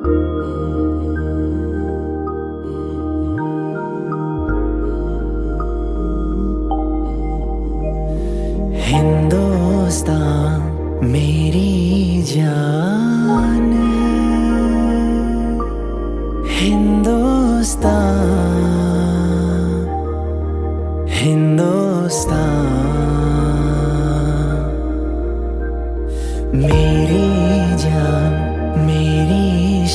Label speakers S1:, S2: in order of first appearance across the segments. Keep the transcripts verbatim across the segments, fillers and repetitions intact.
S1: हिंदुस्तान मेरी जान, हिंदुस्तान हिंदुस्तान मेरी जान मेरी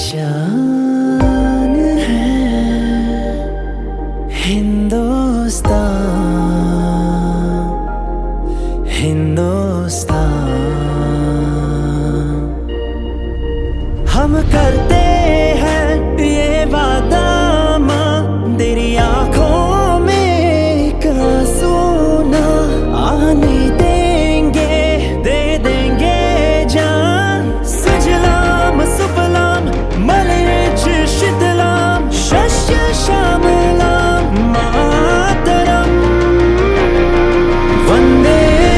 S1: शान है। हिंदुस्तान हिंदुस्तान हम करते हैं ये वादा माँ, तेरी आँखों में का सोना आने देंगे, दे देंगे जान। सजलाम सुफलाम मलयज शीतलाम शस्य श्यामलाम मातरम वंदे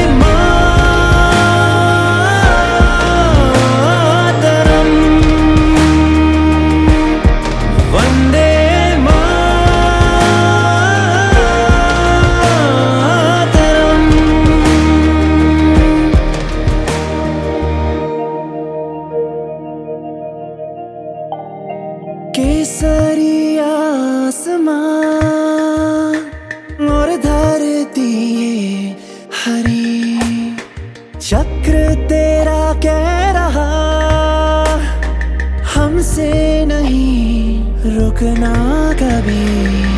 S1: केसरी आसमां और धरती हरी, चक्र तेरा कह रहा हमसे नहीं रुकना कभी।